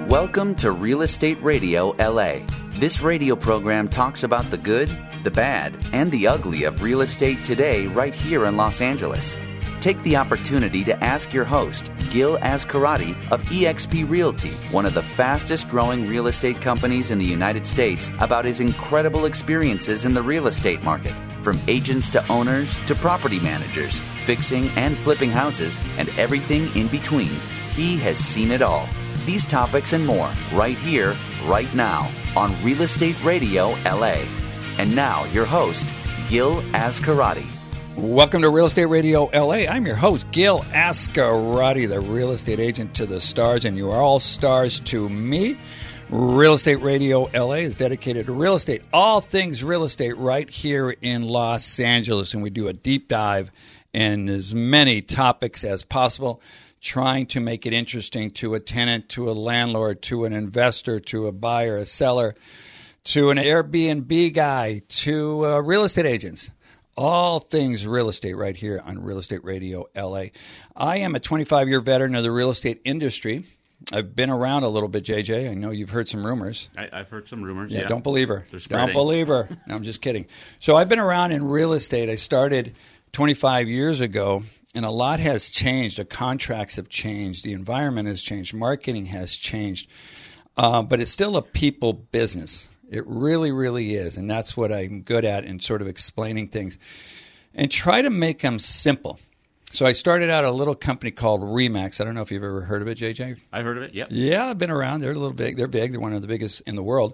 Welcome to Real Estate Radio LA. This radio program talks about the good, the bad, and the ugly of real estate today right here in Los Angeles. Take the opportunity to ask your host, Gil Azcarate of eXp Realty, one of the fastest growing real estate companies in the United States, about his incredible experiences in the real estate market. From agents to owners to property managers, fixing and flipping houses, and everything in between. He has seen it all. These topics and more right here, right now on Real Estate Radio LA. And now your host, Gil Azcarate. Welcome to Real Estate Radio LA. I'm your host, Gil Azcarate, the real estate agent to the stars, and you are all stars to me. Real Estate Radio LA is dedicated to real estate, all things real estate right here in Los Angeles, and we do a deep dive in as many topics as possible, trying to make it interesting to a tenant, to a landlord, to an investor, to a buyer, a seller, to an Airbnb guy, to real estate agents. All things real estate right here on Real Estate Radio LA. I am a 25-year veteran of the real estate industry. I've been around a little bit, JJ. I know you've heard some rumors. I've heard some rumors, yeah. Don't believe her. They're spreading. Don't believe her. No, I'm just kidding. So I've been around in real estate. I started 25 years ago, and a lot has changed. The contracts have changed. The environment has changed. Marketing has changed. But it's still a people business. It really, really is, and that's what I'm good at in sort of explaining things and try to make them simple. So I started out a little company called Remax. I don't know if you've ever heard of it, JJ. I heard of it, yep. Yeah, I've been around. They're a little big. They're big. They're one of the biggest in the world.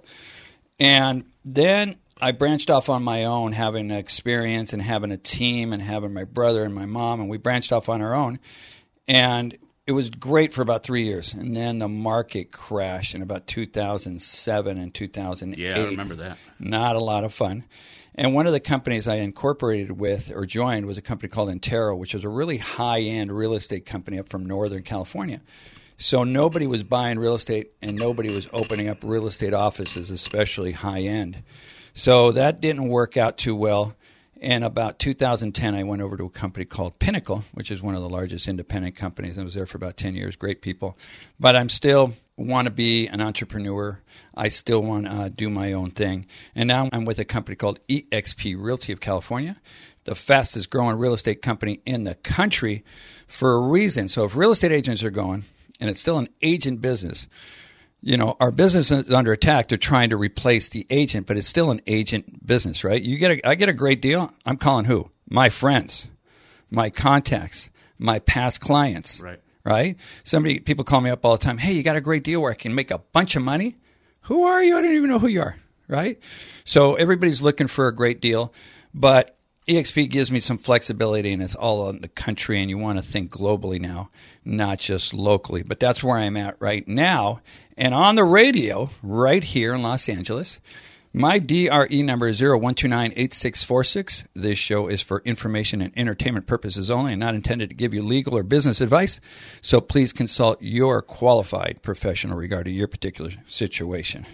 And then I branched off on my own, having experience and having a team and having my brother and my mom, and we branched off on our own. And it was great for about 3 years, and then the market crashed in about 2007 and 2008. Yeah, I remember that. Not a lot of fun. And one of the companies I incorporated with or joined was a company called Intero, which was a really high-end real estate company up from Northern California. So nobody was buying real estate, and nobody was opening up real estate offices, especially high-end. So that didn't work out too well. In about 2010, I went over to a company called Pinnacle, which is one of the largest independent companies. I was there for about 10 years. Great people. But I'm still want to be an entrepreneur. I still want to do my own thing. And now I'm with a company called eXp Realty of California, the fastest growing real estate company in the country for a reason. So if real estate agents are going, and it's still an agent business, you know, our business is under attack. They're trying to replace the agent, but it's still an agent business, right? I get a great deal. I'm calling who? My friends, my contacts, my past clients, right? People call me up all the time. Hey, you got a great deal where I can make a bunch of money? Who are you? I don't even know who you are, right? So everybody's looking for a great deal, but eXp gives me some flexibility, and it's all in the country, and you want to think globally now, not just locally. But that's where I'm at right now. And on the radio, right here in Los Angeles, my DRE number is 0129-8646. This show is for information and entertainment purposes only and not intended to give you legal or business advice. So please consult your qualified professional regarding your particular situation.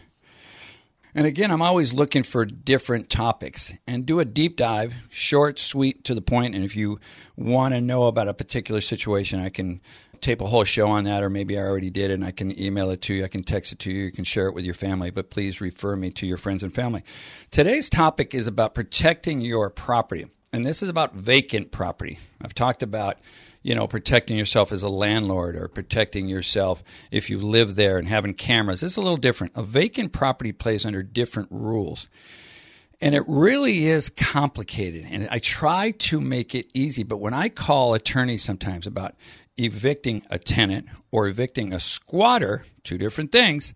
And again, I'm always looking for different topics and do a deep dive, short, sweet, to the point. And if you want to know about a particular situation, I can tape a whole show on that, or maybe I already did it, and I can email it to you. I can text it to you. You can share it with your family, but please refer me to your friends and family. Today's topic is about protecting your property, and this is about vacant property. I've talked about protecting yourself as a landlord or protecting yourself if you live there and having cameras. It's a little different. A vacant property plays under different rules. And it really is complicated. And I try to make it easy. But when I call attorneys sometimes about evicting a tenant or evicting a squatter, two different things,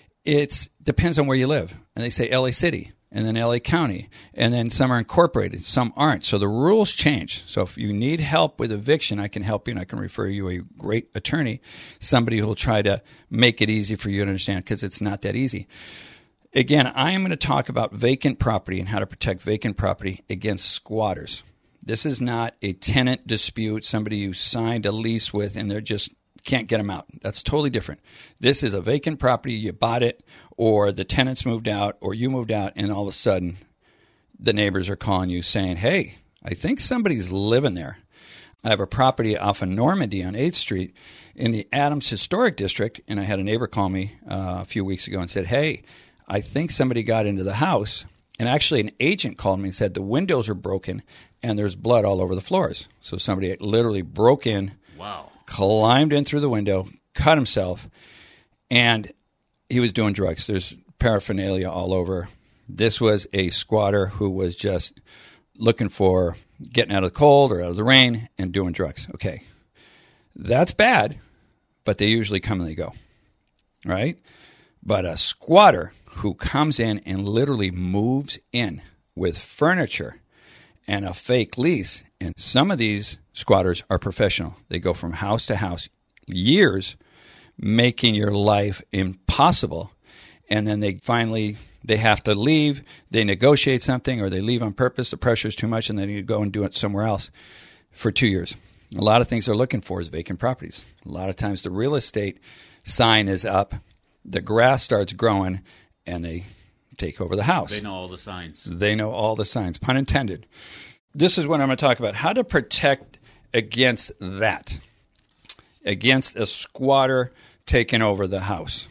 it depends on where you live. And they say LA City. And then LA County, and then some are incorporated, some aren't. So the rules change. So if you need help with eviction, I can help you, and I can refer you a great attorney, somebody who will try to make it easy for you to understand, because it's not that easy. Again, I am going to talk about vacant property and how to protect vacant property against squatters. This is not a tenant dispute, somebody you signed a lease with, and they're just can't get them out. That's totally different. This is a vacant property. You bought it, or the tenants moved out, or you moved out, and all of a sudden the neighbors are calling you saying, hey, I think somebody's living there. I have a property off of Normandy on 8th Street in the Adams Historic District, and I had a neighbor call me a few weeks ago and said, hey, I think somebody got into the house. And actually an agent called me and said the windows are broken and there's blood all over the floors. So somebody literally broke in, climbed in through the window, cut himself, and he was doing drugs. There's paraphernalia all over. This was a squatter who was just looking for getting out of the cold or out of the rain and doing drugs. Okay, that's bad, but they usually come and they go, right? But a squatter who comes in and literally moves in with furniture and a fake lease, and some of these squatters are professional. They go from house to house, years, making your life impossible, and then they have to leave, they negotiate something, or they leave on purpose, the pressure's too much, and they need to go and do it somewhere else for 2 years. A lot of things they're looking for is vacant properties. A lot of times the real estate sign is up, the grass starts growing, and they take over the house. They know all the signs. They know all the signs, pun intended. This is what I'm going to talk about, how to protect against that, against a squatter taking over the house.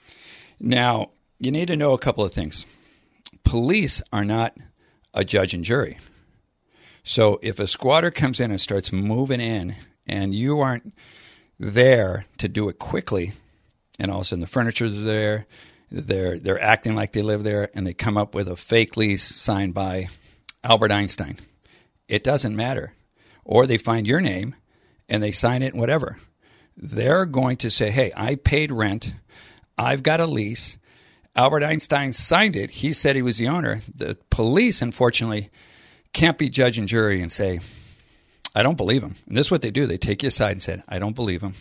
Now, you need to know a couple of things. Police are not a judge and jury. So if a squatter comes in and starts moving in and you aren't there to do it quickly, and all of a sudden the furniture's there, they're acting like they live there, and they come up with a fake lease signed by Albert Einstein, it doesn't matter. Or they find your name and they sign it, whatever. They're going to say, hey, I paid rent, I've got a lease, Albert Einstein signed it, he said he was the owner. The police, unfortunately, can't be judge and jury and say, I don't believe him. And this is what they do. They take you aside and say, I don't believe him,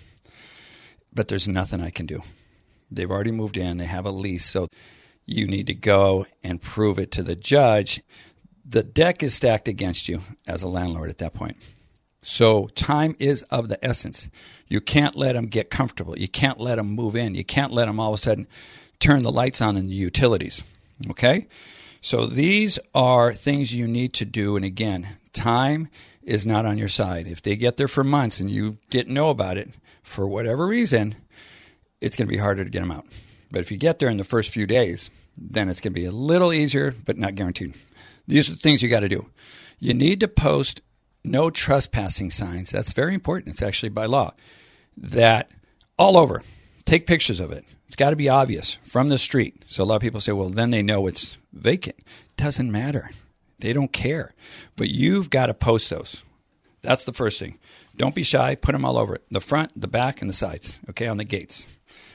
but there's nothing I can do. They've already moved in. They have a lease. So you need to go and prove it to the judge. The deck is stacked against you as a landlord at that point. So time is of the essence. You can't let them get comfortable. You can't let them move in. You can't let them all of a sudden turn the lights on in the utilities. Okay? So these are things you need to do. And again, time is not on your side. If they get there for months and you didn't know about it for whatever reason, it's going to be harder to get them out. But if you get there in the first few days, then it's going to be a little easier, but not guaranteed. These are the things you got to do. You need to post no trespassing signs. That's very important. It's actually by law. That all over. Take pictures of it. It's got to be obvious from the street. So a lot of people say, well, then they know it's vacant. Doesn't matter. They don't care. But you've got to post those. That's the first thing. Don't be shy. Put them all over it. The front, the back, and the sides. Okay, on the gates.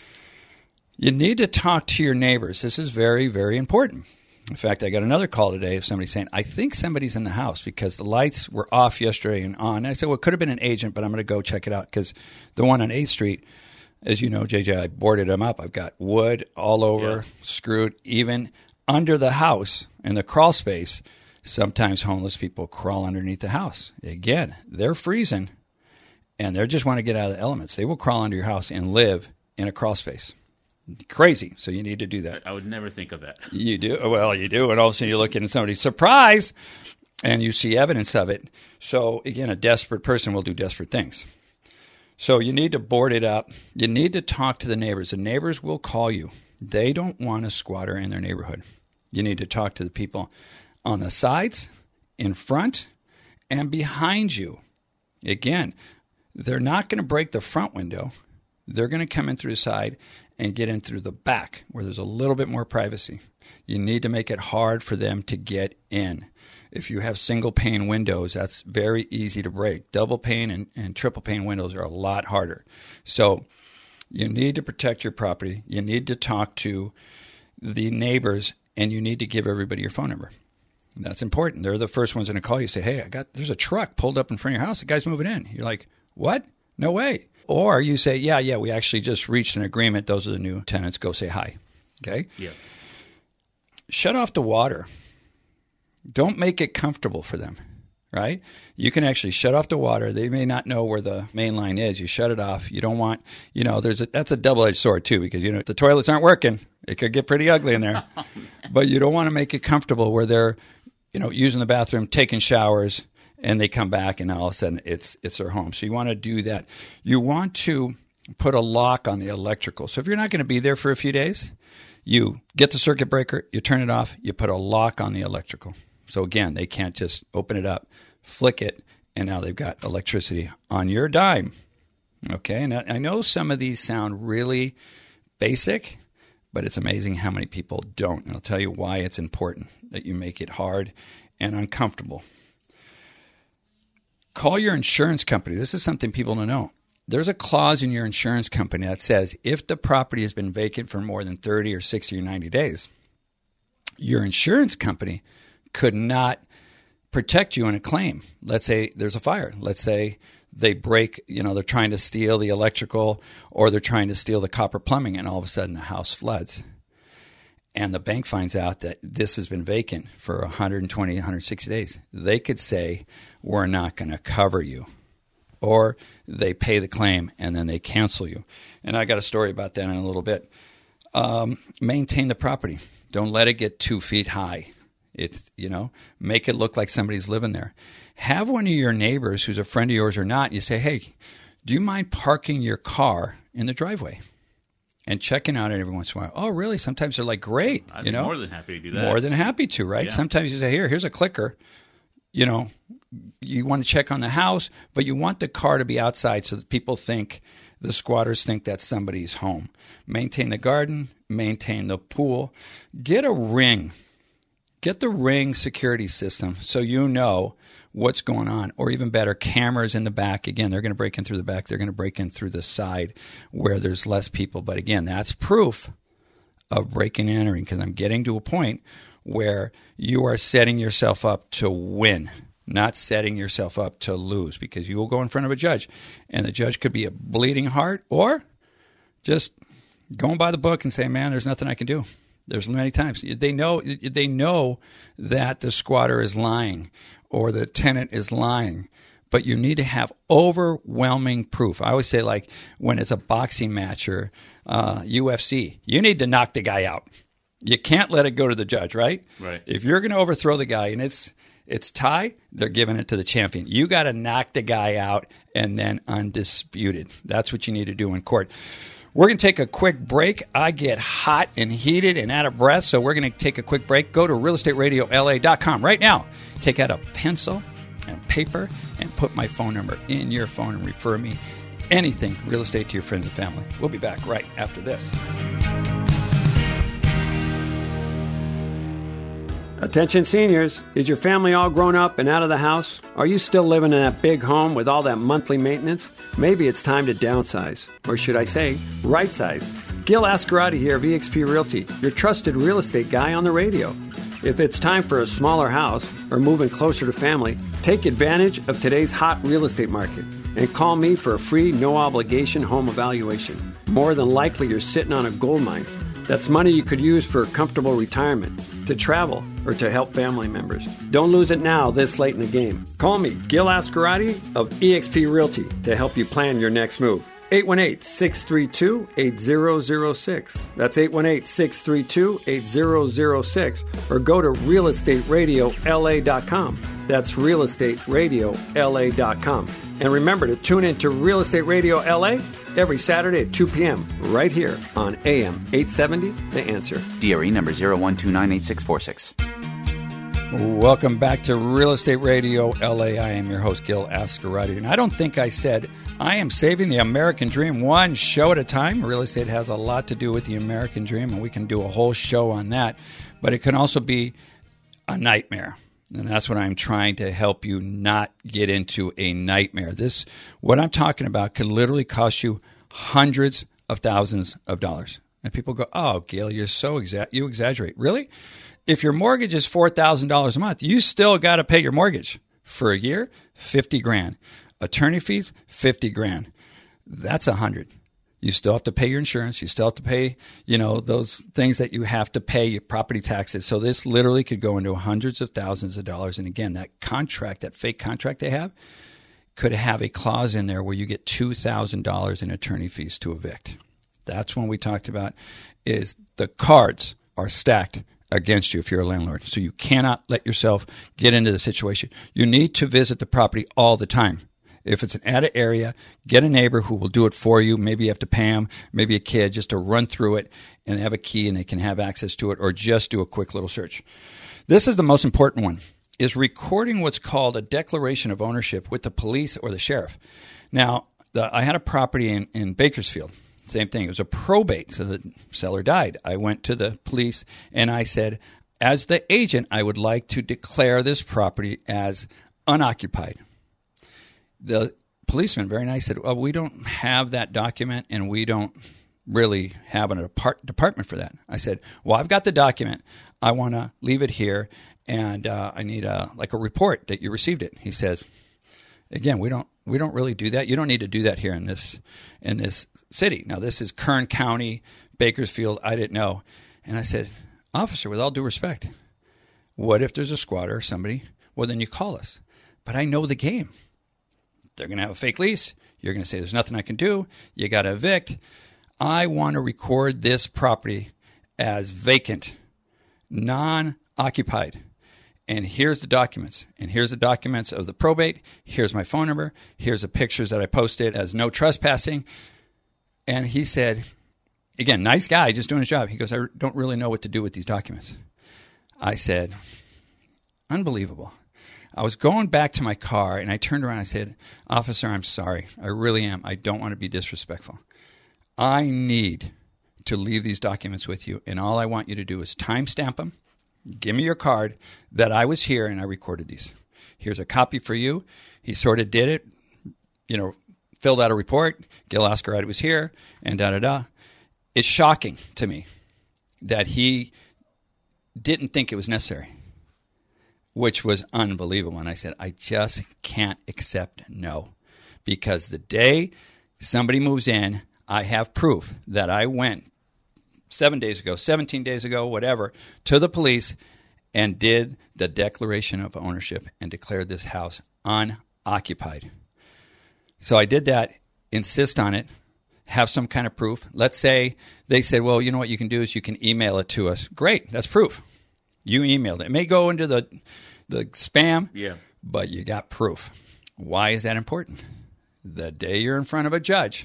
You need to talk to your neighbors. This is very, very important. In fact, I got another call today of somebody saying, I think somebody's in the house because the lights were off yesterday and on. And I said, well, it could have been an agent, but I'm going to go check it out because the one on 8th Street, as you know, JJ, I boarded them up. I've got wood all over, screwed, even under the house in the crawl space. Sometimes homeless people crawl underneath the house. Again, they're freezing, and they just want to get out of the elements. They will crawl under your house and live in a crawl space. Crazy. So you need to do that. I would never think of that. You do? Well, you do. And all of a sudden you're looking at somebody's surprise, and you see evidence of it. So, again, a desperate person will do desperate things. So you need to board it up. You need to talk to the neighbors. The neighbors will call you. They don't want a squatter in their neighborhood. You need to talk to the people on the sides, in front, and behind you. Again, they're not going to break the front window. They're going to come in through the side and get in through the back where there's a little bit more privacy. You need to make it hard for them to get in. If you have single pane windows, that's very easy to break. Double pane and triple pane windows are a lot harder. So you need to protect your property. You need to talk to the neighbors, and you need to give everybody your phone number. That's important. They're the first ones going to call you and say, hey, there's a truck pulled up in front of your house. The guy's moving in. You're like, what? No way. Or you say, yeah, we actually just reached an agreement. Those are the new tenants. Go say hi. Okay? Yeah. Shut off the water. Don't make it comfortable for them, right? You can actually shut off the water. They may not know where the main line is. You shut it off. You don't want, that's a double-edged sword too, because, if the toilets aren't working, it could get pretty ugly in there. But you don't want to make it comfortable where they're, using the bathroom, taking showers, and they come back, and all of a sudden it's their home. So you want to do that. You want to put a lock on the electrical. So if you're not going to be there for a few days, you get the circuit breaker, you turn it off, you put a lock on the electrical. So again, they can't just open it up, flick it, and now they've got electricity on your dime. Okay, and I know some of these sound really basic, but it's amazing how many people don't. And I'll tell you why it's important that you make it hard and uncomfortable. Call your insurance company. This is something people don't know. There's a clause in your insurance company that says if the property has been vacant for more than 30 or 60 or 90 days, your insurance company could not protect you in a claim. Let's say there's a fire. Let's say they break, they're trying to steal the electrical, or they're trying to steal the copper plumbing, and all of a sudden the house floods. And the bank finds out that this has been vacant for 120, 160 days. They could say, we're not going to cover you. Or they pay the claim and then they cancel you. And I got a story about that in a little bit. Maintain the property. Don't let it get 2 feet high. It's, make it look like somebody's living there. Have one of your neighbors who's a friend of yours or not, you say, hey, do you mind parking your car in the driveway? And checking out it every once in a while. Oh, really? Sometimes they're like, great. I'd be more than happy to do that. More than happy to, right? Yeah. Sometimes you say, here's a clicker. You want to check on the house, but you want the car to be outside so that people think, the squatters think that's somebody's home. Maintain the garden, maintain the pool. Get a ring. Get the Ring security system so you know what's going on. Or even better, cameras in the back. Again, they're going to break in through the back. They're going to break in through the side where there's less people. But again, that's proof of breaking and entering, because I'm getting to a point where you are setting yourself up to win, not setting yourself up to lose, because you will go in front of a judge, and the judge could be a bleeding heart or just going by the book and say, man, there's nothing I can do. There's many times they know that the squatter is lying or the tenant is lying, but you need to have overwhelming proof. I always say, like when it's a boxing match or UFC, you need to knock the guy out. You can't let it go to the judge, right? Right. If you're going to overthrow the guy and it's tie, they're giving it to the champion. You got to knock the guy out and then undisputed. That's what you need to do in court. We're going to take a quick break. I get hot and heated and out of breath, so we're going to take a quick break. Go to realestateradiola.com right now. Take out a pencil and paper and put my phone number in your phone and refer me anything real estate to your friends and family. We'll be back right after this. Attention seniors, is your family all grown up and out of the house? Are you still living in that big home with all that monthly maintenance? Maybe it's time to downsize, or should I say, right size. Gil Ascarati here of eXp Realty, your trusted real estate guy on the radio. If it's time for a smaller house or moving closer to family, take advantage of today's hot real estate market and call me for a free, no-obligation home evaluation. More than likely, you're sitting on a gold mine. That's money you could use for a comfortable retirement, to travel, or to help family members. Don't lose it now this late in the game. Call me, Gil Ascarati of eXp Realty, to help you plan your next move. 818-632-8006. That's 818-632-8006. Or go to realestateradiola.com. That's realestateradiola.com. And remember to tune in to Real Estate Radio LA every Saturday at 2 p.m. right here on AM 870, The Answer. DRE number 01298646. Welcome back to Real Estate Radio LA. I am your host, Gil Ascarati. And I don't think I said I am saving the American dream one show at a time. Real estate has a lot to do with the American dream, and we can do a whole show on that. But it can also be a nightmare. And that's what I'm trying to help you not get into a nightmare. What I'm talking about could literally cost you hundreds of thousands of dollars. And people go, oh, Gil, you exaggerate. Really? If your mortgage is $4,000 a month, you still got to pay your mortgage. For a year, $50,000. Attorney fees, $50,000. That's $100,000. You still have to pay your insurance. You still have to pay, those things that you have to pay, your property taxes. So this literally could go into hundreds of thousands of dollars. And again, that contract, that fake contract they have, could have a clause in there where you get $2,000 in attorney fees to evict. That's when we talked about is the cards are stacked against you if you're a landlord. So you cannot let yourself get into the situation. You need to visit the property all the time. If it's an added area, get a neighbor who will do it for you. Maybe you have to pay them, maybe a kid, just to run through it and have a key and they can have access to it, or just do a quick little search. This is the most important one, is recording what's called a declaration of ownership with the police or the sheriff. Now, I had a property in Bakersfield. Same thing. It was a probate, so the seller died. I went to the police and I said, as the agent, I would like to declare this property as unoccupied. The policeman, very nice, said, well, we don't have that document and we don't really have a department for that. I said, well, I've got the document. I want to leave it here and I need a report that you received it. He says, again, we don't really do that. You don't need to do that here in this city. Now, this is Kern County, Bakersfield. I didn't know. And I said, officer, with all due respect, what if there's a squatter or somebody? Well, then you call us. But I know the game. They're going to have a fake lease. You're going to say there's nothing I can do. You got to evict. I want to record this property as vacant, non-occupied. And here's the documents. And here's the documents of the probate. Here's my phone number. Here's the pictures that I posted as no trespassing. And he said, again, nice guy, just doing his job. He goes, I don't really know what to do with these documents. I said, unbelievable. I was going back to my car, and I turned around and I said, officer, I'm sorry. I really am. I don't want to be disrespectful. I need to leave these documents with you, and all I want you to do is timestamp them. Give me your card that I was here and I recorded these. Here's a copy for you. He sort of did it, filled out a report. Gil Oscar was here, and da-da-da. It's shocking to me that he didn't think it was necessary, which was unbelievable. And I said, I just can't accept no. Because the day somebody moves in, I have proof that I went 7 days ago, 17 days ago, whatever, to the police and did the declaration of ownership and declared this house unoccupied. So I did that, insist on it, have some kind of proof. Let's say they said, well, you know what you can do is you can email it to us. Great, that's proof. You emailed it. It may go into the spam, but you got proof. Why is that important? The day you're in front of a judge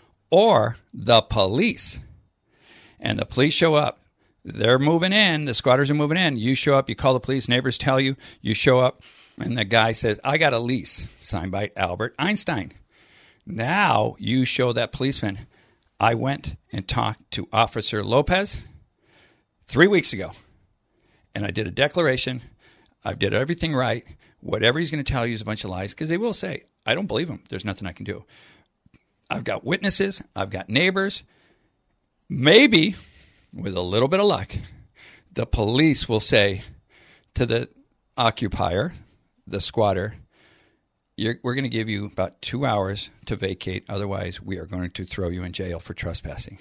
or the police, and the police show up, they're moving in, the squatters are moving in, you show up, you call the police, neighbors tell you, you show up, and the guy says, I got a lease signed by Albert Einstein. Now you show that policeman, I went and talked to Officer Lopez 3 weeks ago. And I did a declaration. I did everything right. Whatever he's going to tell you is a bunch of lies, because they will say, I don't believe him. There's nothing I can do. I've got witnesses. I've got neighbors. Maybe, with a little bit of luck, the police will say to the occupier, the squatter, we're going to give you about 2 hours to vacate. Otherwise, we are going to throw you in jail for trespassing.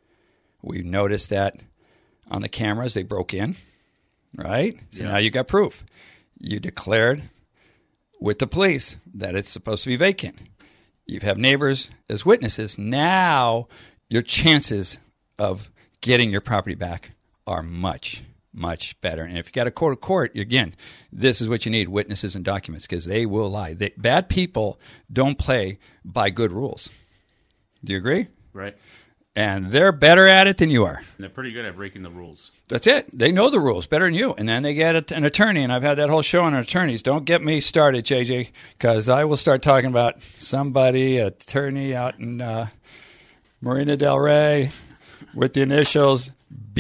We noticed that on the cameras. They broke in. Right? So now you got proof. You declared with the police that it's supposed to be vacant. You have neighbors as witnesses. Now your chances of getting your property back are much, much better. And if you got to go to court, again, this is what you need, witnesses and documents, because they will lie. Bad people don't play by good rules. Do you agree? Right. And they're better at it than you are. And they're pretty good at breaking the rules. That's it. They know the rules better than you. And then they get an attorney, and I've had that whole show on attorneys. Don't get me started, JJ, because I will start talking about somebody, attorney out in Marina Del Rey with the initials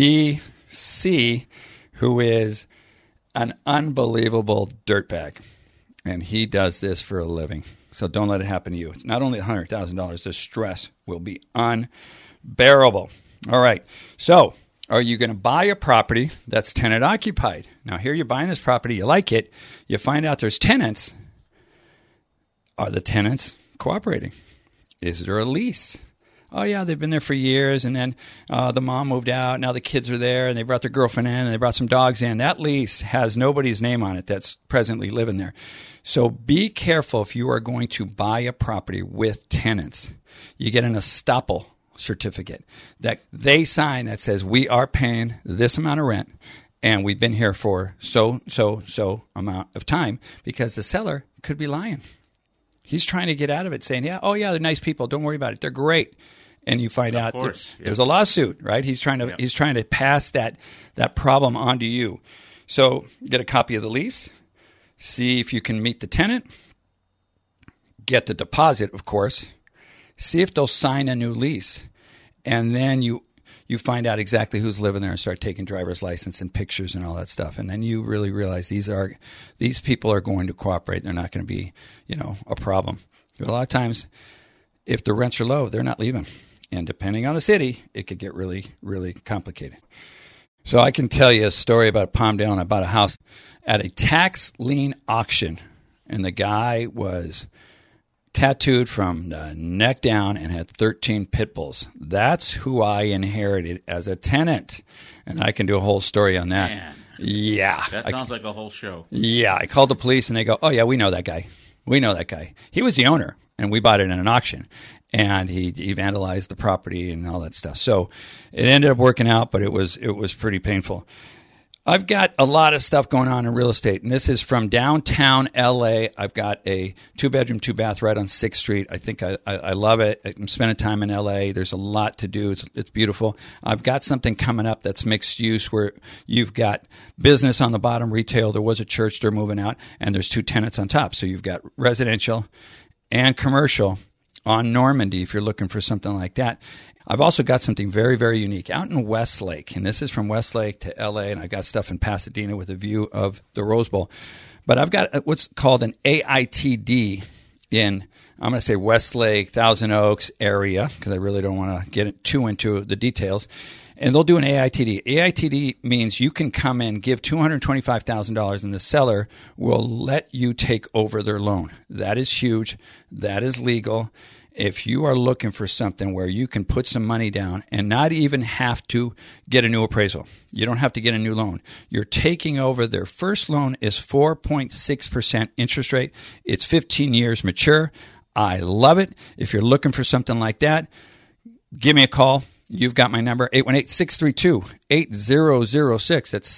BC, who is an unbelievable dirtbag. And he does this for a living. So don't let it happen to you. It's not only $100,000. The stress will be unbearable. All right. So are you going to buy a property that's tenant occupied? Now, here you're buying this property. You like it. You find out there's tenants. Are the tenants cooperating? Is there a lease? Oh, yeah, they've been there for years, and then the mom moved out. Now the kids are there, and they brought their girlfriend in, and they brought some dogs in. That lease has nobody's name on it that's presently living there. So be careful if you are going to buy a property with tenants. You get an estoppel certificate that they sign that says we are paying this amount of rent, And we've been here for so amount of time because the seller could be lying. He's trying to get out of it saying, they're nice people. Don't worry about it. They're great. And you find out there's a lawsuit, right? He's trying to pass that problem on to you. So get a copy of the lease, see if you can meet the tenant, get the deposit, of course, see if they'll sign a new lease, and then you find out exactly who's living there and start taking driver's license and pictures and all that stuff. And then you really realize these people are going to cooperate. They're not going to be, a problem. But a lot of times, if the rents are low, they're not leaving. And depending on the city, it could get really, really complicated. So I can tell you a story about Palmdale, and I bought a house at a tax lien auction. And the guy was tattooed from the neck down and had 13 pit bulls. That's who I inherited as a tenant. And I can do a whole story on that. Man. Yeah. That sounds like a whole show. Yeah. I called the police and they go, oh, yeah, we know that guy. We know that guy. He was the owner and we bought it in an auction. And he vandalized the property and all that stuff. So it ended up working out, but it was pretty painful. I've got a lot of stuff going on in real estate, and this is from downtown L.A. I've got a 2-bedroom, 2-bath right on 6th Street. I think I love it. I'm spending time in L.A. There's a lot to do. It's beautiful. I've got something coming up that's mixed use where you've got business on the bottom, retail. There was a church. They're moving out, and there's 2 tenants on top. So you've got residential and commercial on Normandy if you're looking for something like that. I've also got something very, very unique out in Westlake, and this is from Westlake to L.A., and I've got stuff in Pasadena with a view of the Rose Bowl. But I've got what's called an AITD in, I'm going to say, Westlake, Thousand Oaks area, because I really don't want to get too into the details. And they'll do an AITD. AITD means you can come in, give $225,000, and the seller will let you take over their loan. That is huge. That is legal. If you are looking for something where you can put some money down and not even have to get a new appraisal, you don't have to get a new loan. You're taking over. Their first loan is 4.6% interest rate. It's 15 years mature. I love it. If you're looking for something like that, give me a call. You've got my number, 818-632-8006. That's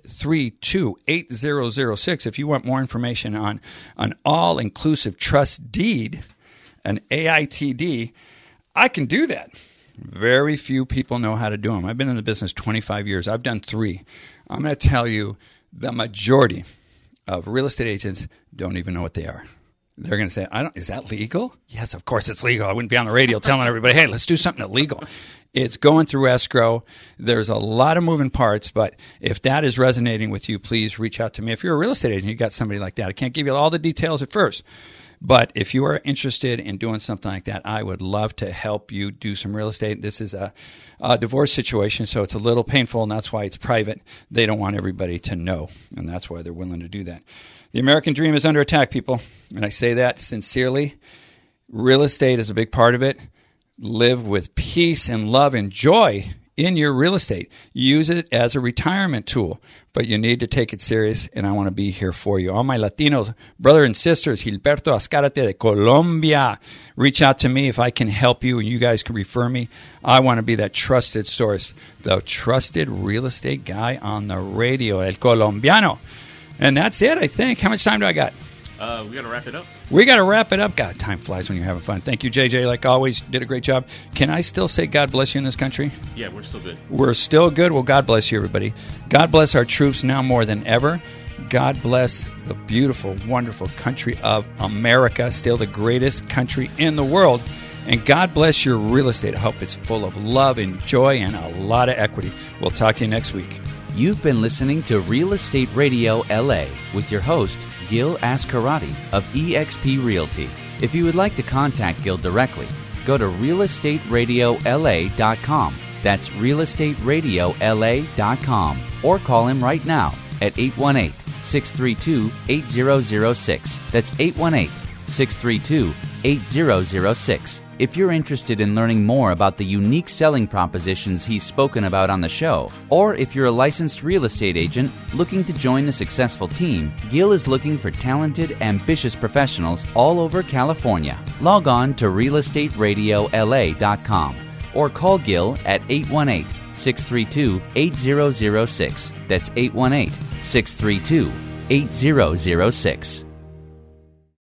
632-8006. If you want more information on an all-inclusive trust deed, an AITD, I can do that. Very few people know how to do them. I've been in the business 25 years. I've done 3. I'm going to tell you the majority of real estate agents don't even know what they are. They're going to say, is that legal? Yes, of course it's legal. I wouldn't be on the radio telling everybody, hey, let's do something illegal. It's going through escrow. There's a lot of moving parts, but if that is resonating with you, please reach out to me. If you're a real estate agent, you got somebody like that. I can't give you all the details at first. But if you are interested in doing something like that, I would love to help you do some real estate. This is a divorce situation, so it's a little painful, and that's why it's private. They don't want everybody to know, and that's why they're willing to do that. The American dream is under attack, people, and I say that sincerely. Real estate is a big part of it. Live with peace and love and joy in your real estate. Use it as a retirement tool, but you need to take it serious, and I want to be here for you. All my Latinos, brothers and sisters, Gilberto Azcárate de Colombia, reach out to me if I can help you, and you guys can refer me. I want to be that trusted source, the trusted real estate guy on the radio, El Colombiano. And that's it, I think. How much time do I got? We got to wrap it up. We got to wrap it up. God, time flies when you're having fun. Thank you, JJ. Like always, did a great job. Can I still say God bless you in this country? Yeah, we're still good. We're still good. Well, God bless you, everybody. God bless our troops now more than ever. God bless the beautiful, wonderful country of America, still the greatest country in the world. And God bless your real estate. I hope it's full of love and joy and a lot of equity. We'll talk to you next week. You've been listening to Real Estate Radio LA with your host, Gil Ascarati of eXp Realty. If you would like to contact Gil directly, go to realestateradiola.com. That's realestateradiola.com. Or call him right now at 818-632-8006. That's 818-632-8006. If you're interested in learning more about the unique selling propositions he's spoken about on the show, or if you're a licensed real estate agent looking to join a successful team, Gil is looking for talented, ambitious professionals all over California. Log on to realestateradiola.com or call Gil at 818 818-632-8006. That's 818-632-8006.